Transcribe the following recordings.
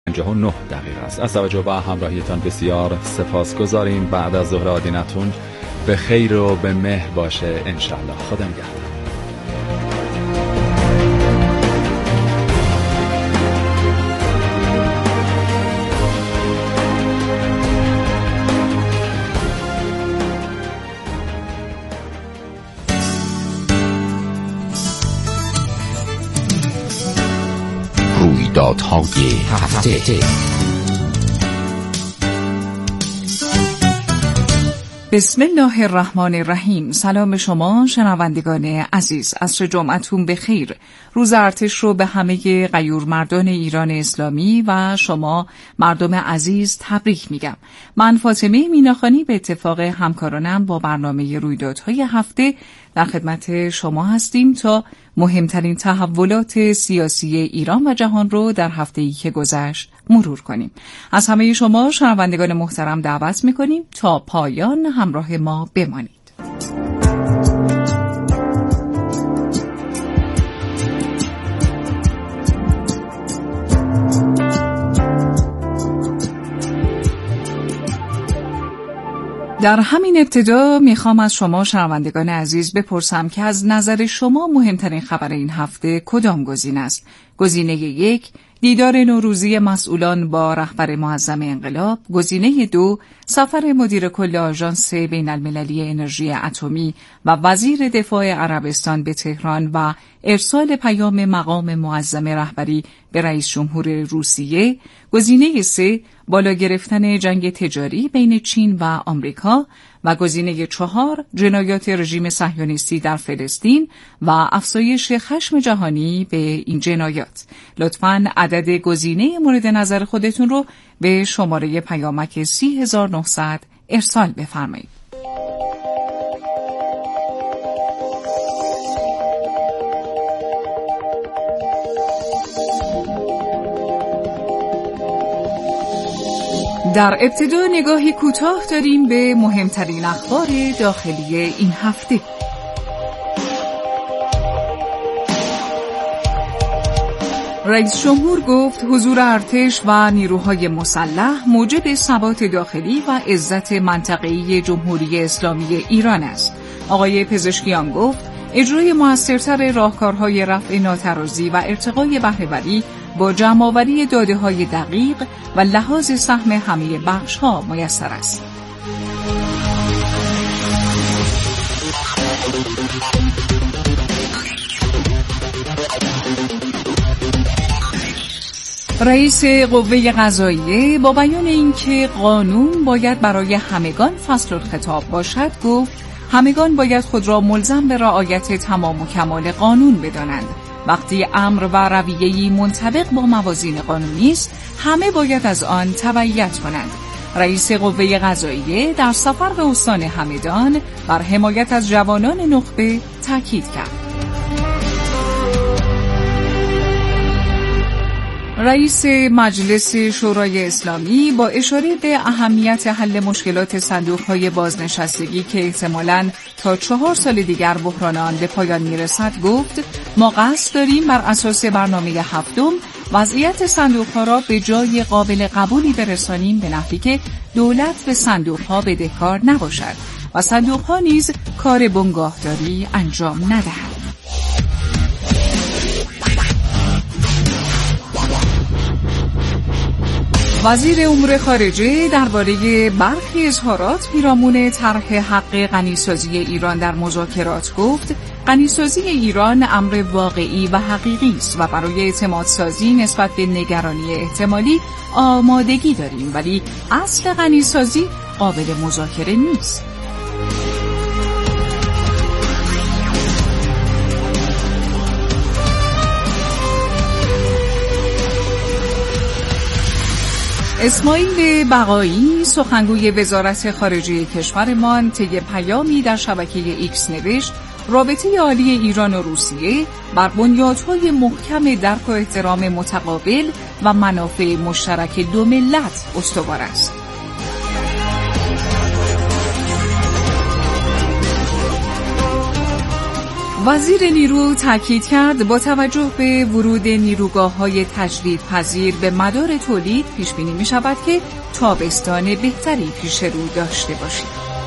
59 دقیقه است. از توجه و همراهیتان بسیار سپاسگزاریم. بعد از ظهر آدینتون به خیر و به مهر باشه انشالله. خدا نگهدار. رویدادهای هفته. بسم الله الرحمن الرحیم. سلام شما شنوندگان عزیز، عصر جمعتون بخیر. روز ارتش رو به همه غیورمردان ایران اسلامی و شما مردم عزیز تبریک میگم. من فاطمه میناخانی به اتفاق همکارانم با برنامه رویدادهای هفته در خدمت شما هستیم تا مهمترین تحولات سیاسی ایران و جهان رو در هفته‌ای که گذشت مرور کنیم. از همه شما شنوندگان محترم دعوت میکنیم تا پایان همراه ما بمانید. در همین ابتدا میخوام از شما شنوندگان عزیز بپرسم که از نظر شما مهمترین خبر این هفته کدام گزینه است؟ گزینه 1 دیدار نوروزی مسئولان با رهبر معظم انقلاب، گزینه 2 سفر مدیر کل آژانس بین المللی انرژی اتمی و وزیر دفاع عربستان به تهران و ارسال پیام مقام معظم رهبری به رئیس جمهور روسیه، گزینه 3 بالا گرفتن جنگ تجاری بین چین و آمریکا و گزینه 4 جنایات رژیم صهیونیستی در فلسطین و افزایش خشم جهانی به این جنایات. لطفاً عدد گزینه مورد نظر خودتون رو به شماره پیامک 30900 ارسال بفرمایید. در ابتدا نگاهی کوتاه داریم به مهمترین اخبار داخلی این هفته. رئیس جمهور گفت حضور ارتش و نیروهای مسلح موجب ثبات داخلی و عزت منطقه‌ای جمهوری اسلامی ایران است. آقای پزشکیان گفت اجرای موثرتر راهکارهای رفع ناترازی و ارتقای بهره‌وری با جمع‌آوری داده‌های دقیق و لحاظ سهم همه بخش‌ها میسر است. رئیس قوه قضاییه با بیان اینکه قانون باید برای همگان فصل الخطاب باشد گفت همگان باید خود را ملزم به رعایت تمام و کمال قانون بدانند. وقتی امر و رویه‌ای منطبق با موازین قانونی است، همه باید از آن تبعیت کنند. رئیس قوه قضاییه در سفر به استان همدان بر حمایت از جوانان نخبه تاکید کرد. رئیس مجلس شورای اسلامی با اشاره به اهمیت حل مشکلات صندوق‌های بازنشستگی که احتمالاً تا 4 سال دیگر بحران آن به پایان میرسد گفت ما قصد داریم بر اساس برنامه هفتم وضعیت صندوق‌ها را به جای قابل قبولی برسانیم به نحوی که دولت به صندوق‌ها بدهکار نباشد و صندوق‌ها نیز کار بنگاهداری انجام ندهند. وزیر امور خارجه درباره برخی اظهارات پیرامون طرح حق غنیسازی ایران در مذاکرات گفت غنیسازی ایران امر واقعی و حقیقی است و برای اعتمادسازی نسبت به نگرانی احتمالی آمادگی داریم، ولی اصل غنیسازی قابل مذاکره نیست. اسماعیل بقایی سخنگوی وزارت خارجه کشورمان طی پیامی در شبکه ایکس نوشت رابطه عالی ایران و روسیه بر بنیادهای محکم درک و احترام متقابل و منافع مشترک دو ملت استوار است. وزیر نیرو تاکید کرد با توجه به ورود نیروگاه‌های تجدیدپذیر به مدار تولید پیش بینی می‌شود که تابستان بهتری پیش رو داشته باشیم.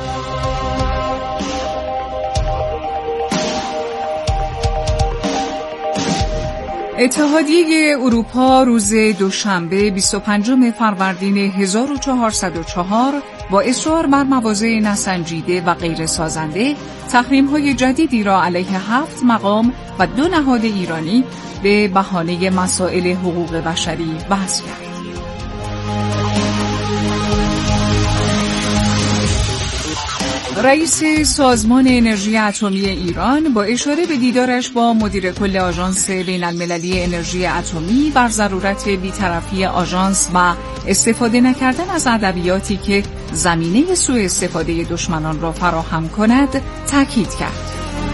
اتحادیه اروپا روز دوشنبه 25 فروردین 1404 با اصرار بر مواضع نسنجیده و غیر سازنده تحریم‌های جدیدی را علیه 7 مقام و 2 نهاد ایرانی به بهانه مسائل حقوق بشری وضع کرد. رئیس سازمان انرژی اتمی ایران با اشاره به دیدارش با مدیر کل آژانس بین‌المللی انرژی اتمی بر ضرورت بی‌طرفی آژانس و استفاده نکردن از ادبیاتی که زمینه سوء استفاده دشمنان را فراهم کند تاکید کرد.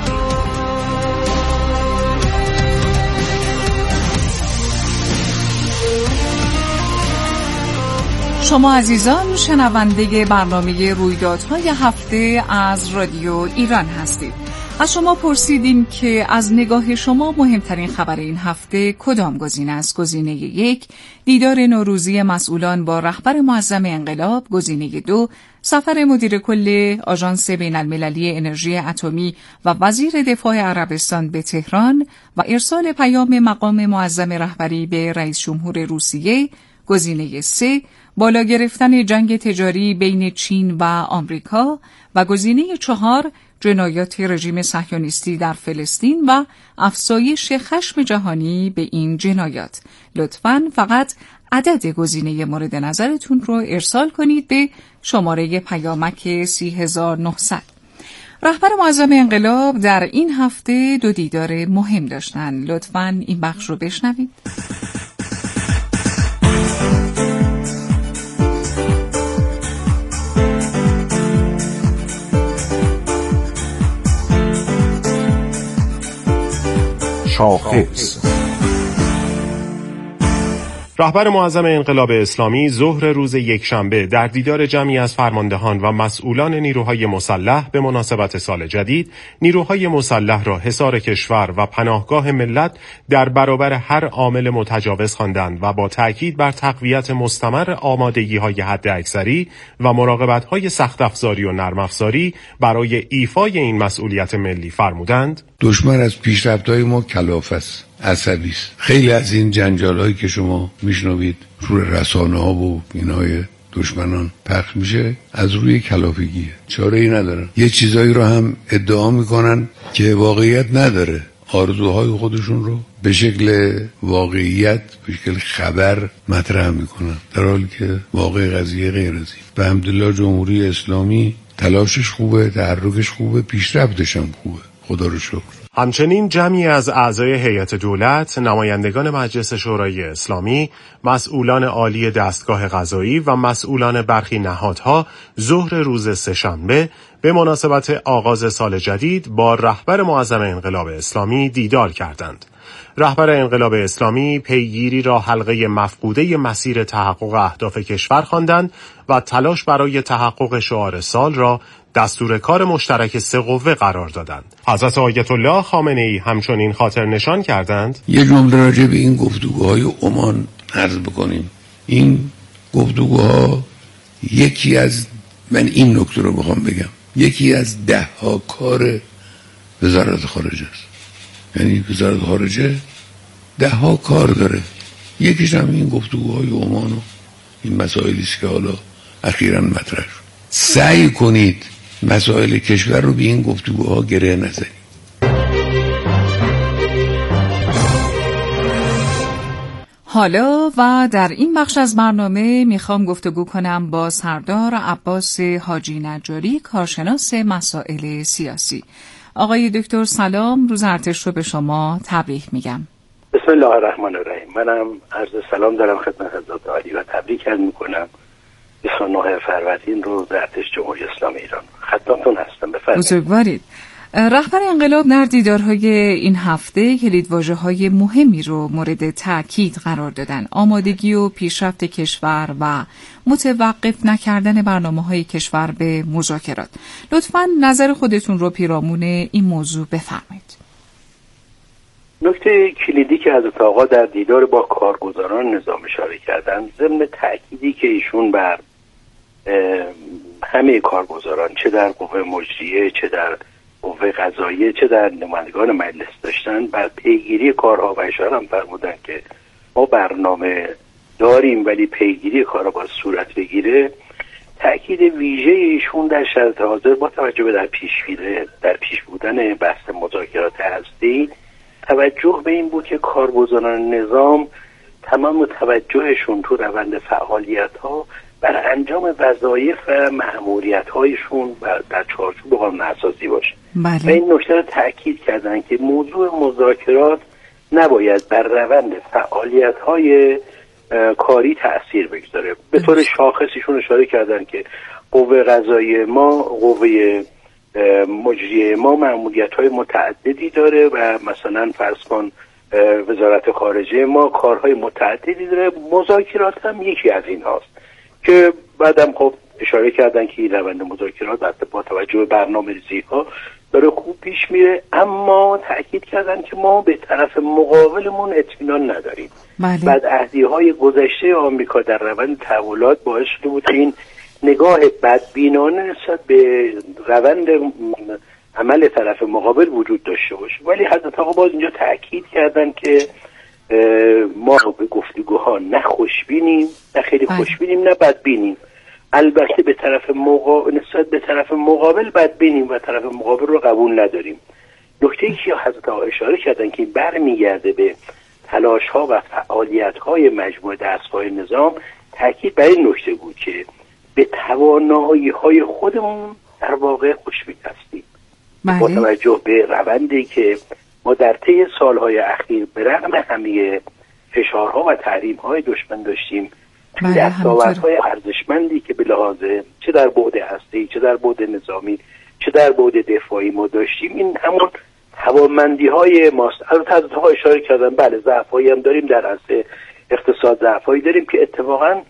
شما عزیزان شنونده برنامه رویدادهای هفته از رادیو ایران هستید. از شما پرسیدیم که از نگاه شما مهمترین خبر این هفته کدام گزینه است؟ گزینه 1 دیدار نوروزی مسئولان با رهبر معظم انقلاب، گزینه 2 سفر مدیر کل آژانس بین‌المللی انرژی اتمی و وزیر دفاع عربستان به تهران و ارسال پیام مقام معظم رهبری به رئیس جمهور روسیه، گزینه 3 بالا گرفتن جنگ تجاری بین چین و آمریکا و گزینه 4 جنایات رژیم صهیونیستی در فلسطین و افزایش خشم جهانی به این جنایات. لطفاً فقط عدد گزینه مورد نظرتون رو ارسال کنید به شماره پیامک 30900. رهبر معظم انقلاب در این هفته 2 دیدار مهم داشتن. لطفاً این بخش رو بشنوید. شاخص. رهبر معظم انقلاب اسلامی ظهر روز یکشنبه در دیدار جمعی از فرماندهان و مسئولان نیروهای مسلح به مناسبت سال جدید، نیروهای مسلح را حصار کشور و پناهگاه ملت در برابر هر عامل متجاوز خواندند و با تأکید بر تقویت مستمر آمادگی‌های حداکثری و مراقبت‌های سخت افزاری و نرم افزاری برای ایفای این مسئولیت ملی فرمودند: دشمن از پیشرفت‌های ما کلافه است، عصبی است. خیلی از این جنجال‌هایی که شما میشنوید روی رسانه‌ها و اینهای دشمنان پخش میشه از روی کلافگیه، چاره‌ای ندارن. یه چیزایی رو هم ادعا میکنن که واقعیت نداره، آرزوهای خودشون رو به شکل واقعیت، به شکل خبر مطرح میکنن، در حالی که واقع قضیه غیر از این. به الحمدلله جمهوری اسلامی تلاشش خوبه، تحرکش خوبه، پیشرفتش هم خوبه، خدا رو شکر. همچنین جمعی از اعضای هیئت دولت، نمایندگان مجلس شورای اسلامی، مسئولان عالی دستگاه قضایی و مسئولان برخی نهادها ظهر روز سه‌شنبه به مناسبت آغاز سال جدید با رهبر معظم انقلاب اسلامی دیدار کردند. رهبر انقلاب اسلامی پیگیری را حلقه مفقوده مسیر تحقق اهداف کشور خواندند و تلاش برای تحقق شعار سال را دستور کار مشترک 3 قوه قرار دادند. حضرت آیت الله خامنه ای همچنین خاطر نشان کردند: یه جمله راجع به این گفتگوهای عمان عرض بکنیم. این گفتگوها یکی از، من این نکته رو بخوام بگم، یکی از 10 کار وزارت خارجه است. یعنی وزارت خارجه 10 کار داره، یکیش هم این گفتگوهای عمان و این مسائلی است که حالا اخیراً مطرح شد. سعی کنید مسائل کشور رو به این گفتگوها گره نزنید. حالا و در این بخش از برنامه میخوام گفتگو کنم با سردار عباس حاجی نجاری، کارشناس مسائل سیاسی. آقای دکتر سلام، روز ارتش رو به شما تبریک میگم. بسم الله الرحمن الرحیم. منم عرض سلام دارم خدمت حضرت عالی و تبریک میکنم 29 فروردین رو به ارتش جمهوری اسلامی ایران. خدمتتون هستم، بفرمایید. بزرگوارید. رهبر انقلاب در دیدارهای این هفته کلیدواژه‌های مهمی رو مورد تأکید قرار دادن: آمادگی و پیشرفت کشور و متوقف نکردن برنامه‌های کشور به مذاکرات. لطفاً نظر خودتون رو پیرامون این موضوع بفرمایید. نکته کلیدی که حضرت آقا در دیدار با کارگزاران نظام اشاره کردن، ضمن تأکیدی که ایشون بر همه کارگزاران، چه در قوه مجریه، چه در قوه قضاییه، چه در نمایندگان مجلس داشتن، بر پیگیری کارها و اشاره هم فرمودن که ما برنامه داریم ولی پیگیری کارها باید صورت بگیره. تأکید ویژه ایشون در شرایط حاضر با توجه به در پیش بودن بحث مذاکرات هسته‌ای توجه به این بود که کارگزاران نظام تمام توجهشون تو روند فعالیت‌ها بر انجام وظایف و مأموریت‌هایشون در چارچوب قانون اساسی باشه. و این نکته رو تأکید کردن که موضوع مذاکرات نباید بر روند فعالیت‌های کاری تأثیر بگذاره. به طور شاخصیشون اشاره کردن که قوه قضاییه ما، قوه مجریه ما مأموریت‌های متعددی داره و مثلا فرض کن وزارت خارجه ما کارهای متعددی داره، مذاکرات هم یکی از این هاست که بعدم خب اشاره کردن که این روند مذاکرات حتی با توجه به برنامه‌ریزی ها داره خوب پیش میره، اما تأکید کردن که ما به طرف مقابلمون اطمینان نداریم. بدعهدی‌های گذشته آمریکا در روند تحولات باعث شده بود این نگاه بدبینانه نسبت به روند عمل طرف مقابل وجود داشته باشه. ولی حضرت آقا باز اینجا تأکید کردن که ما به گفتگوها نه خوشبینیم، نه خیلی خوشبینیم، نه بدبینیم. البته به طرف نسبت به طرف مقابل بدبینیم و طرف مقابل رو قبول نداریم. نکته‌ای که حضرت آقا اشاره کردن که برمیگرده به تلاش‌ها و فعالیت‌های مجموعه دستگاه نظام، تأکید بر این نکته بود که به توانایی‌های خودمون در واقع خوشبین هستیم. با توجه به روندی که ما در طی سالهای اخیر به رغم همه فشارها و تحریم‌های دشمن داشتیم، دستاوردهای ارزشمندی که به لحاظ چه در بعد هسته‌ای، چه در بعد نظامی، چه در بعد دفاعی ما داشتیم، این همون توانمندی‌های ماست. البته حضرت آقا اشاره کردن بله ضعف‌هایی هم داریم در عرصه اقتصاد، ضعف‌هایی داریم که اتفاقاً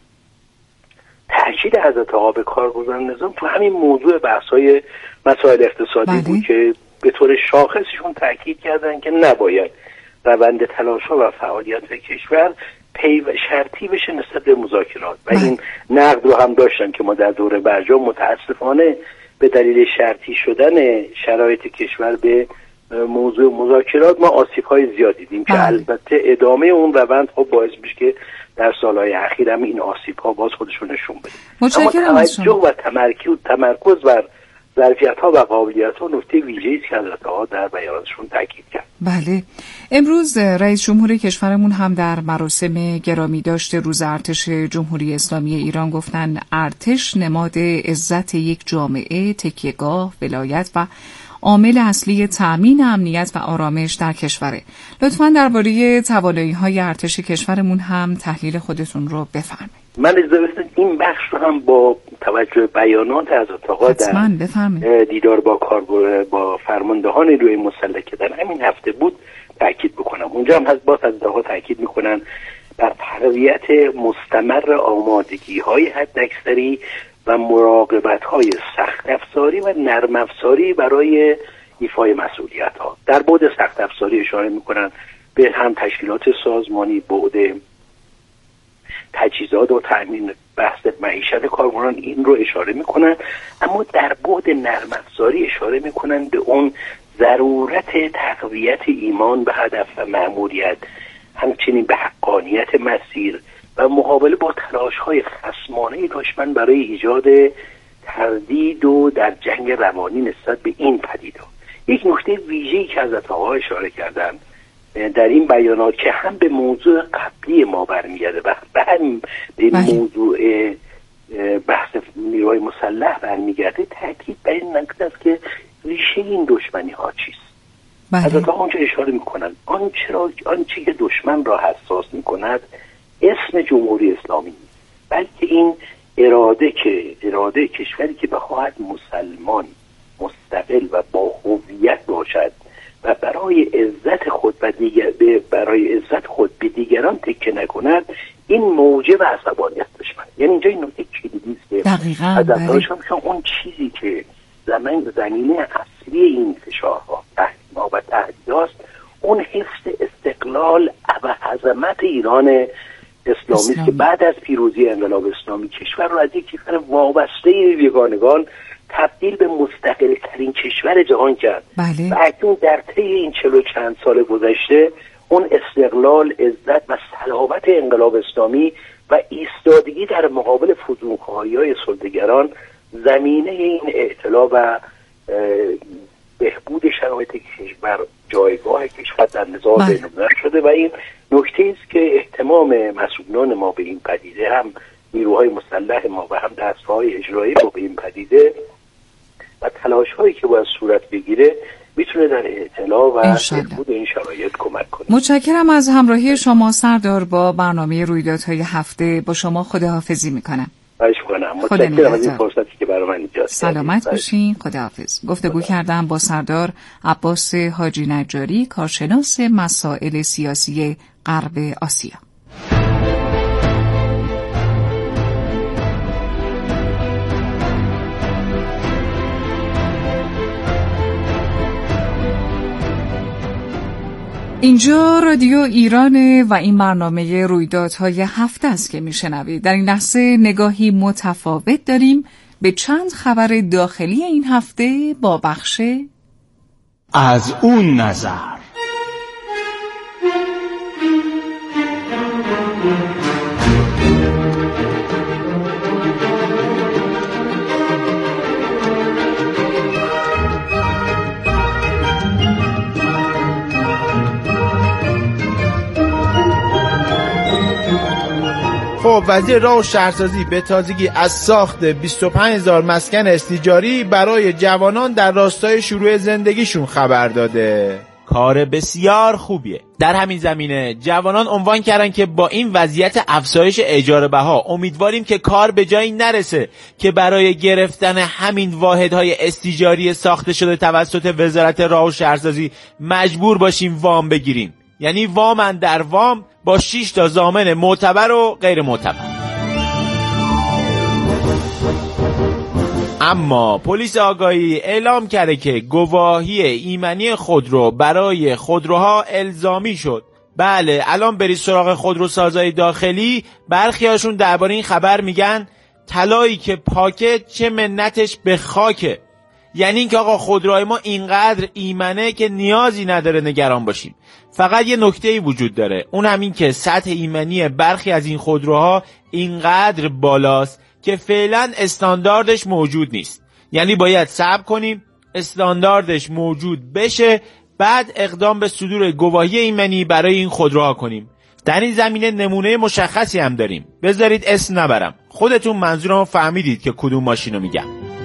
تأکید حضرت آقا به کارگزاران نظام تو همین موضوع بحث‌های مسائل اقتصادی بود که به طور شاخصشون تأکید کردن که نباید روند تلاش‌ها و فعالیت کشور شرطی بشه نسبت به مذاکرات و این نقد رو هم داشتن که ما در دوره برجام متاسفانه به دلیل شرطی شدن شرایط کشور به موضوع مذاکرات ما آسیب‌های زیاد دیدیم که البته ادامه اون روند خب باعث میشه که در سالهای اخیر هم این آسیب‌ها باز خودشون نشون بده. اما توجه و تمرکز بر ظرفیت‌ها و قابلیت‌ها نکته ویژه‌ای است که حضرت آقا در بیاناتشون تاکید کرد. بله، امروز رئیس جمهور کشورمون هم در مراسم گرامی داشته روز ارتش جمهوری اسلامی ایران گفتن ارتش نماد عزت یک جامعه، تکیهگاه، ولایت و عامل اصلی تأمین امنیت و آرامش در کشوره. لطفاً درباره توانایی‌های ارتش کشورمون هم تحلیل خودتون رو بفرمایید. من اجازه بدید این بخش رو هم با توجه بیانات حضرت آقا در دیدار با فرماندهان نیروی مسلح که در همین هفته بود تاکید بکنم. اونجا هم حضرت آقا تاکید میکنن بر تقویت مستمر آمادگی‌های حداکثری و مراقبت‌های سخت افزاری و نرم افزاری برای ایفای مسئولیت‌ها. در بعد سخت افزاری اشاره میکنن به هم تشکیلات سازمانی، بعد تجهیزات و تامین بحث معیشت کارگران، این رو اشاره میکنن، اما در بعد نرم افزاری اشاره میکنن به اون ضرورت تقویت ایمان به هدف و مأموریت، همچنین به حقانیت مسیر و مقابله با تلاش‌های خصمانه دشمن برای ایجاد تردید و در جنگ روانی نسبت به این پدیده‌ها. یک نکته ویژه‌ای که حضرت آقا اشاره کردن در این بیانات که هم به موضوع قبلی ما برمیگرده و هم به موضوع بحث نیروهای مسلح برمیگرده، تاکید بر این نکته است که ریشه این دشمنی ها چیست. حضرت آقا اونجا اشاره میکنن آنچه که دشمن را حساس میکند اسم جمهوری اسلامی نیست، بلکه این اراده کشوری که بخواهد مسلمان، مستقل و با هویت باشد و برای عزت خود به دیگران تکیه نکند، این موجب عصبانیت دشمن. یعنی اینجا این نکته کلیدی است که حضرت اون چیزی که زمینه اصلی این فشارها، تحریم‌ها و تهدیدات، اون حفظ استقلال و عظمت ایران اسلامی است که بعد از پیروزی انقلاب اسلامی کشور رو از یک کشور وابسته یگانگان تبدیل به مستقل ترین کشور جهان کرد. بله. و اکنون در طی این 40 چند سال گذشته اون استقلال، عزت و صلابت انقلاب اسلامی و ایستادگی در مقابل فزونخواهی‌های سلطه‌گران زمینه این اعتلاع و بهبود شرایط کشور، جایگاه کشور در نظام بین‌الملل شده و این نکته است که اهتمام مسئولان ما به این پدیده، هم نیروهای مسلح ما و هم دستگاه‌های اجرایی ما به این پدیده و تلاش‌هایی که باید صورت بگیره میتونه در اطلاع و بهبود این شرایط کمک کنه. متشکرم از همراهی شما سردار با برنامه رویدادهای هفته. با شما خداحافظی میکنم. متشکرم از این فرصتی که برای من ایجاد کردید. سلامت باشین. خداحافظ. گفتگو کردم با سردار عباس حاجی نجاری، کارشناس مسائل سیاسی غرب آسیا. اینجا رادیو ایرانه و این برنامه رویدادهای هفته است که میشنوید. در این لحظه نگاهی متفاوت داریم به چند خبر داخلی این هفته با بخش از اون نظر. خب وزیر راه و شهرسازی به تازگی از ساخت 25,000 مسکن استیجاری برای جوانان در راستای شروع زندگیشون خبر داده. کار بسیار خوبیه. در همین زمینه جوانان عنوان کردن که با این وضعیت افزایش اجاره بها امیدواریم که کار به جایی نرسه که برای گرفتن همین واحدهای استیجاری ساخته شده توسط وزارت راه و شهرسازی مجبور باشیم وام بگیریم. یعنی وام در وام با 6 تا ضامن معتبر و غیر معتبر. اما پلیس آگاهی اعلام کرده که گواهی ایمنی خودرو برای خودروها الزامی شد. بله، الان برید سراغ خودروسازای داخلی، برخیاشون درباره این خبر میگن طلایی که پاکه چه منتش به خاکه. یعنی اینکه آقا خودروهای ما اینقدر ایمنه که نیازی نداره نگران باشیم. فقط یه نکته‌ای وجود داره، اون همین که سطح ایمنی برخی از این خودروها اینقدر بالاست که فعلا استانداردش موجود نیست. یعنی باید صبر کنیم استانداردش موجود بشه، بعد اقدام به صدور گواهی ایمنی برای این خودروها کنیم. در این زمینه نمونه مشخصی هم داریم. بذارید اسم نبرم، خودتون منظورمو فهمیدید که کدوم ماشینو میگم.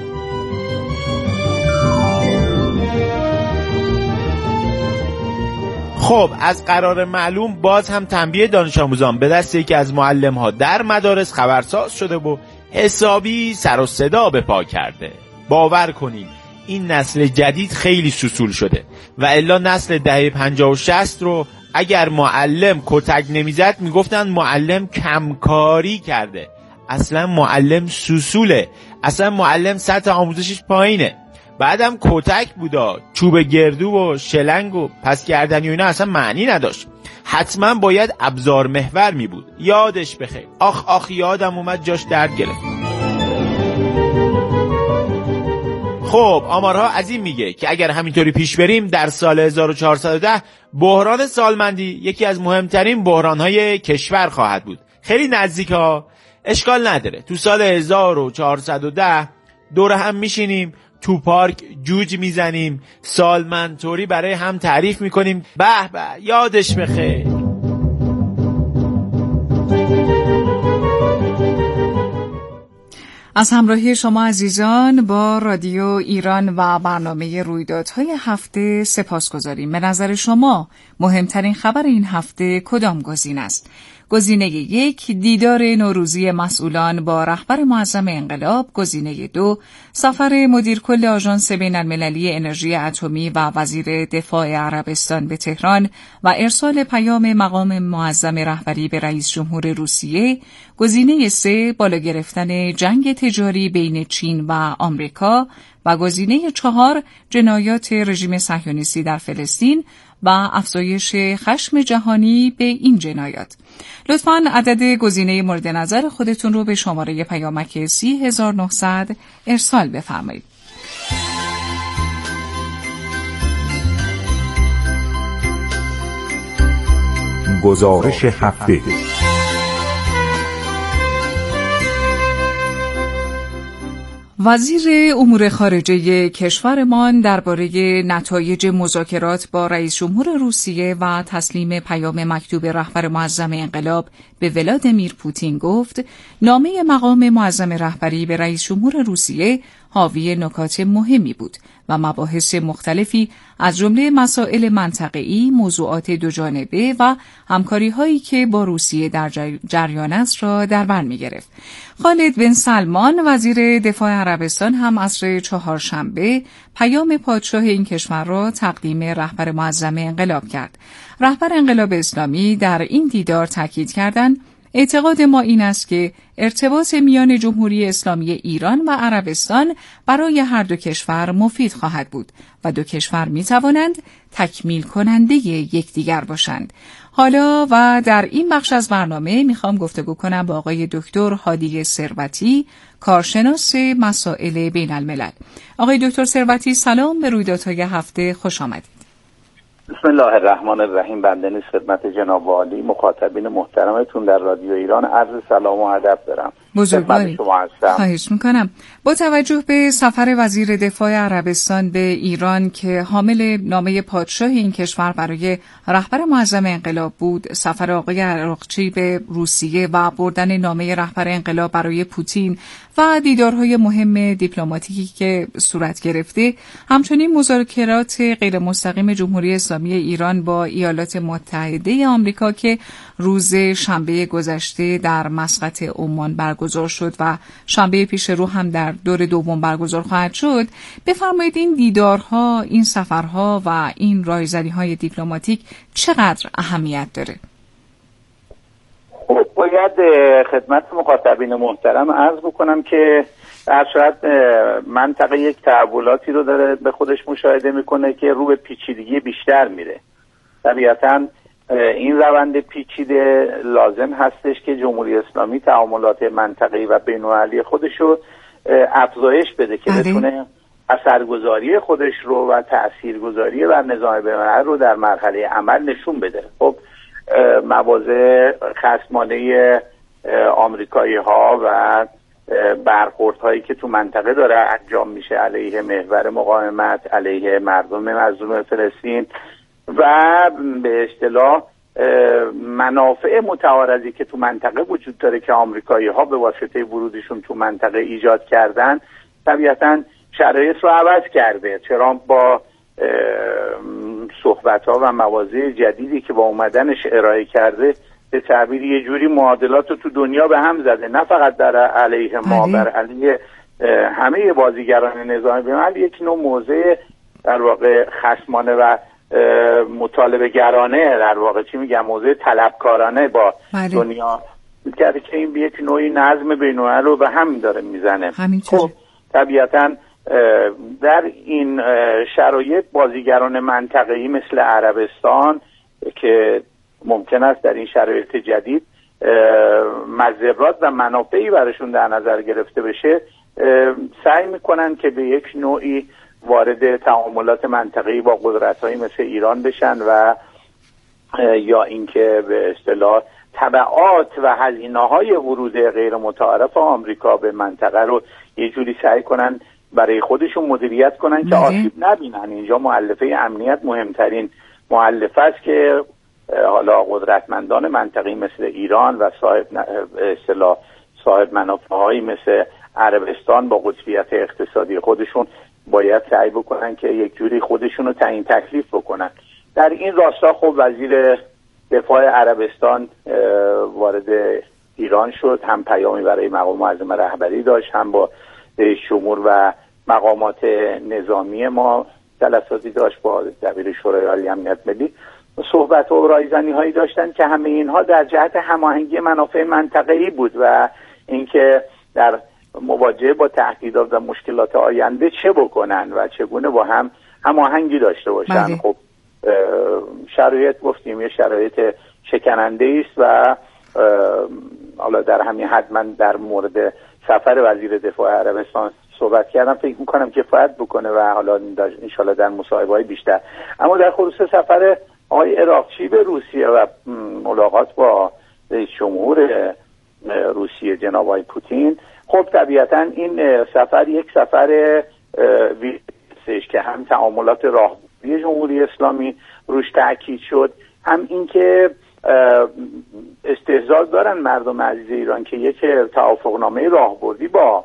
خب از قرار معلوم باز هم تنبیه دانش آموزان به دست یکی از معلم‌ها در مدارس خبرساز شده و حسابی سر و صدا به پا کرده. باور کنیم این نسل جدید خیلی سوسول شده و الا نسل دهه 50 و 60 رو اگر معلم کتک نمیزد میگفتن معلم کمکاری کرده. اصلا معلم سوسوله، اصلا معلم سطح آموزشش پایینه. بعدم کتک بودا، چوب گردو و شلنگ و پس گردنی و اینا اصلا معنی نداشت. حتما باید ابزار محور می بود. یادش بخیر. آخ یادم اومد جاش درد گرفت. خب آمارها از این میگه که اگر همینطوری پیش بریم در سال 1410 بحران سالمندی یکی از مهمترین بحرانهای کشور خواهد بود. خیلی نزدیک ها، اشکال نداره. تو سال 1410 دور هم میشینیم، تو پارک جوج میزنیم، سالمندطوری برای هم تعریف میکنیم. به به یادش بخیر. از همراهی شما عزیزان با رادیو ایران و برنامه رویدادهای هفته سپاسگزاریم. به نظر شما مهمترین خبر این هفته کدام گزینه است؟ گزینه 1 دیدار نوروزی مسئولان با رهبر معظم انقلاب. گزینه 2 سفر مدیر کل آژانس بین‌المللی انرژی اتمی و وزیر دفاع عربستان به تهران و ارسال پیام مقام معظم رهبری به رئیس جمهور روسیه. گزینه 3 بالا گرفتن جنگ تجاری بین چین و آمریکا و گزینه 4 جنایات رژیم صهیونیستی در فلسطین و افزایش خشم جهانی به این جنایات. لطفاً عدد گزینه مورد نظر خودتون رو به شماره پیامک 30900 ارسال بفرمایید. گزارش هفته. وزیر امور خارجه کشورمان درباره نتایج مذاکرات با رئیس جمهور روسیه و تسلیم پیام مکتوب رهبر معظم انقلاب به ولادیمیر پوتین گفت نامه مقام معظم رهبری به رئیس جمهور روسیه حاوی نکات مهمی بود و مباحث مختلفی از جمله مسائل منطقه‌ای، موضوعات دوجانبه و همکاری‌هایی که با روسیه در جریان است را در بر می‌گرفت. خالد بن سلمان وزیر دفاع عربستان هم عصر چهارشنبه پیام پادشاه این کشور را تقدیم رهبر معظم انقلاب کرد. رهبر انقلاب اسلامی در این دیدار تاکید کردند اعتقاد ما این است که ارتباط میان جمهوری اسلامی ایران و عربستان برای هر دو کشور مفید خواهد بود و دو کشور می توانند تکمیل کننده یکدیگر باشند. حالا و در این بخش از برنامه میخوام گفتگو کنم با آقای دکتر هادی ثروتی، کارشناس مسائل بین الملل. آقای دکتر ثروتی سلام، به رویدادهای هفته خوش آمدید. بسم الله الرحمن الرحیم. بنده نیز خدمت جناب عالی مخاطبین محترمتون در رادیو ایران عرض سلام و ادب دارم. بزرگواری. خواهش میکنم. با توجه به سفر وزیر دفاع عربستان به ایران که حامل نامه پادشاه این کشور برای رهبر معظم انقلاب بود، سفر آقای عراقچی به روسیه و بردن نامه رهبر انقلاب برای پوتین و دیدارهای مهم دیپلماتیکی که صورت گرفته، همچنین مذاکرات غیر مستقیم جمهوری اسلامی ایران با ایالات متحده آمریکا که روز شنبه گذشته در مسقط عمان برگزار شد و شنبه پیش رو هم در دور دوم برگزار خواهد شد، بفرمایید این دیدارها، این سفرها و این رایزنی‌های دیپلماتیک چقدر اهمیت داره؟ خب باید خدمت مخاطبین محترم عرض بکنم که در صورت منطقه یک تحولاتی رو داره به خودش مشاهده میکنه که رو به پیچیدگی بیشتر میره. طبیعتاً این روند پیچیده لازم هستش که جمهوری اسلامی تعاملات منطقه‌ای و بین‌المللی خودش رو افزایش بده که بتونه اثرگذاری خودش رو و تاثیرگذاری بر نظام بین‌الملل رو در مرحله عمل نشون بده. خب مواضع خصمانه آمریکایی ها و برخوردهایی که تو منطقه داره انجام میشه علیه محور مقاومت، علیه مردم مظلوم فلسطین و به اصطلاح منافع متعارضی که تو منطقه وجود داره که آمریکایی ها به واسطه ورودشون تو منطقه ایجاد کردن، طبیعتاً شرایط رو عوض کرده. ترامپ با صحبت‌ها و مواضع جدیدی که با اومدنش ارائه کرده به تعبیر یه جوری معادلات رو تو دنیا به هم زده، نه فقط در علیه ما، بر علیه همه بازیگران نظام بین‌الملل یک نوع موضع در واقع خصمانه و مطالبه گرانه، در واقع چی میگم، موضع طلبکارانه با دنیا کرده که این به یک نوعی نظم بین‌الملل رو به هم داره میزنه. خب طبیعتاً در این شرایط بازیگران منطقه‌ای مثل عربستان که ممکن است در این شرایط جدید مضرات و منافعی براشون در نظر گرفته بشه، سعی میکنن که به یک نوعی وارد تعاملات منطقه‌ای با قدرت‌هایی مثل ایران بشن و یا اینکه به اصطلاح تبعات و هزینه‌های ورود غیر متعارف آمریکا به منطقه رو یه جوری سعی کنن برای خودشون مدیریت کنن که آسیب نبینن. اینجا مؤلفه امنیت مهمترین مؤلفه است که حالا قدرتمندان منطقه‌ای مثل ایران و صاحب منافع‌هایی مثل عربستان با قطبیت اقتصادی خودشون باید سعی بکنن که یک جوری خودشون رو تعیین تکلیف بکنن. در این راستا خب وزیر دفاع عربستان وارد ایران شد، هم پیامی برای مقام معظم رهبری داشت، هم با رئیس جمهور و مقامات نظامی ما جلساتی داشت، با دبیر شورای عالی امنیت ملی صحبت و رایزنی هایی داشتن که همه اینها در جهت هماهنگی منافع منطقه‌ای بود و اینکه در مواجهه با تهدیدات و مشکلات آینده چه بکنن و چگونه با هم هماهنگی داشته باشن. خب شرایط گفتیم یه شرایط شکننده است و حالا در همین حد من در مورد سفر وزیر دفاع عربستان صحبت کردم، فکر میکنم کفایت بکنه و حالا انشالله در مصاحبه‌های بیشتر. اما در خصوص سفر آقای عراقچی به روسیه و ملاقات با رئیس جمهور روسیه جناب آقای پوتین، خب طبیعتا این سفر یک سفر ویژه‌است که هم تعاملات راهبردی جمهوری اسلامی روش تاکید شد، هم اینکه استحضار دارن مردم عزیز ایران که یک توافقنامه راهبردی با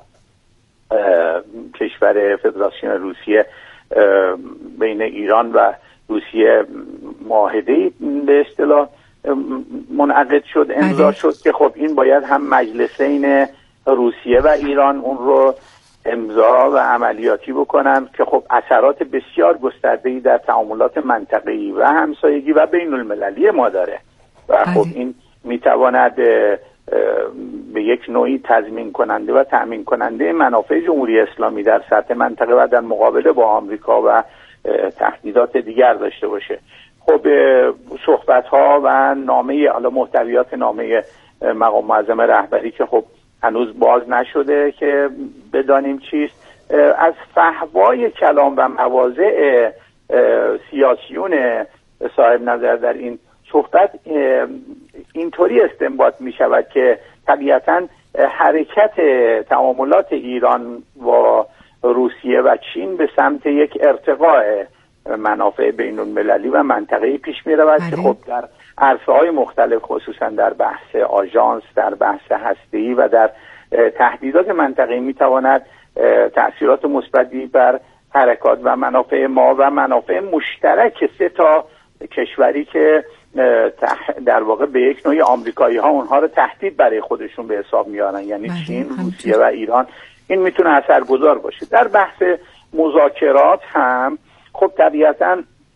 کشور فدراسیون روسیه بین ایران و روسیه معاهده‌ای به اصطلاح منعقد شد، امضا شد که خب این باید هم مجلسین روسیه و ایران اون رو امضا و عملیاتی بکنن که خب اثرات بسیار گسترده‌ای در تعاملات منطقه‌ای و همسایگی و بین المللی ما داره و خب این میتواند به یک نوعی تضمین کننده و تأمین کننده منافع جمهوری اسلامی در سطح منطقه و در مقابله با آمریکا و تهدیدات دیگر داشته باشه. خب صحبت‌ها و نامه حالا محتویات نامه مقام معظم رهبری که خب هنوز باز نشده که بدانیم چیست، از فحوای کلام و مواضع سیاسیون صاحب نظر در این صحبت اینطوری استنباط می شود که طبیعتاً حرکت تعاملات ایران با روسیه و چین به سمت یک ارتقاء منافع بین المللی و منطقه‌ای پیش می رود که خب در عرصه‌های مختلف خصوصا در بحث آژانس، در بحث هسته‌ای و در تهدیدات منطقه‌ای می تواند تأثیرات مثبتی بر حرکات و منافع ما و منافع مشترک سه تا کشوری که در واقع به یک نوعی آمریکایی ها اونها رو تهدید برای خودشون به حساب میارن، یعنی چین، روسیه و ایران، این میتونه اثرگذار باشه. در بحث مذاکرات هم خب طبیعتاً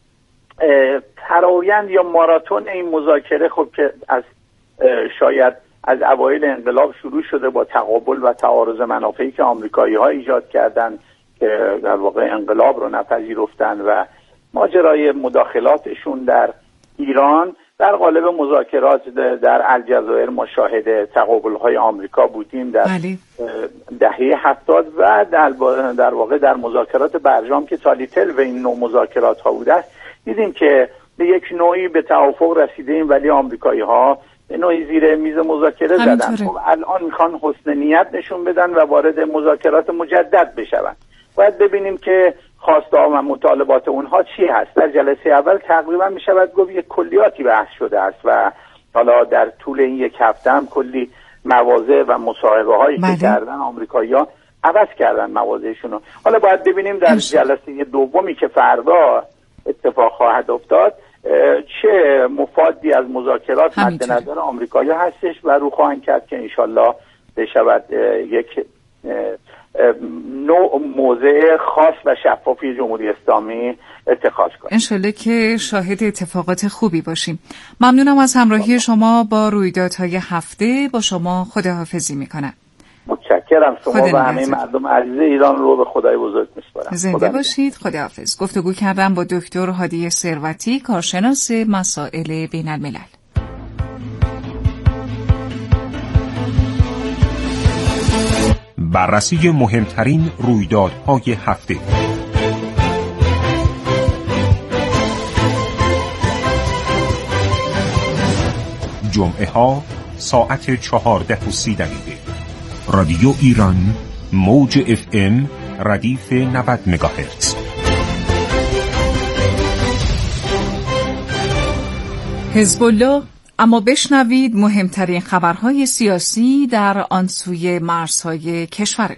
فرآیند یا ماراتون این مذاکره خب که از شاید از اوایل انقلاب شروع شده با تقابل و تعارض منافعی که آمریکایی ها ایجاد کردن که در واقع انقلاب رو نپذیرفتن و ماجرای مداخلاتشون در ایران در قالب مذاکرات در الجزایر ما شاهد تقابل‌های آمریکا بودیم در دهه 70 و در واقع در مذاکرات برجام که تالیتل و این نوع مذاکرات ها بوده است دیدیم که به یک نوعی به توافق رسیدیم ولی آمریکایی‌ها به نوعی زیر میز مذاکره زدن. خب الان میخوان حسن نیت نشون بدن و وارد مذاکرات مجدد بشون. باید ببینیم که خواسته ها و مطالبات اونها چی هست. در جلسه اول تقریبا میشود گفت یک کلیاتی بحث شده است و حالا در طول این یک هفته هم کلی مواضع و مصاحبه هایی که کردن آمریکایی‌ها عوض کردن مواضعشون رو. حالا باید ببینیم در جلسه دومی که فردا اتفاق خواهد افتاد چه مفادی از مذاکرات مد نظر آمریکایی‌ها هستش و رو خواهند کرد که انشالله بشود یک نوع موضع خاص و شفافی جمهوری اسلامی اتخاذ کنیم. انشالله که شاهد اتفاقات خوبی باشیم. ممنونم از همراهی شما با رویدادهای هفته. با شما خداحافظی میکنم. متشکرم. شما و همه مردم عزیز ایران رو به خدای بزرگ میسپارم. زنده باشید. خداحافظ. گفتگو کردم با دکتر هادی ثروتی، کارشناس مسائل بین الملل. بررسی مهمترین رویدادهای هفته. جمعه ها ساعت 14:30. رادیو ایران موج FM ردیف 90 مگاهرتز. حزب الله. اما بشنوید مهمترین خبرهای سیاسی در آن سوی مرزهای کشورمان.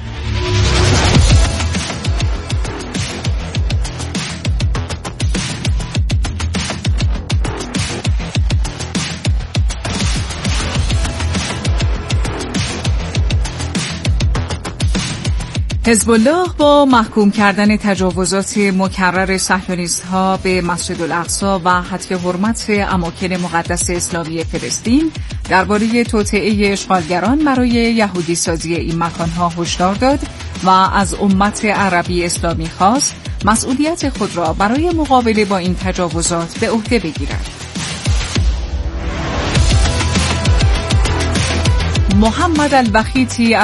حزب الله با محکوم کردن تجاوزات مکرر صهیونیست‌ها به مسجد الاقصی و حتک حرمت اماکن مقدس اسلامی فلسطین درباره توطئه اشغالگران برای یهودی سازی این مکانها هشدار داد و از امت عربی اسلامی خواست مسئولیت خود را برای مقابله با این تجاوزات به عهده بگیرد. محمد الوخیتی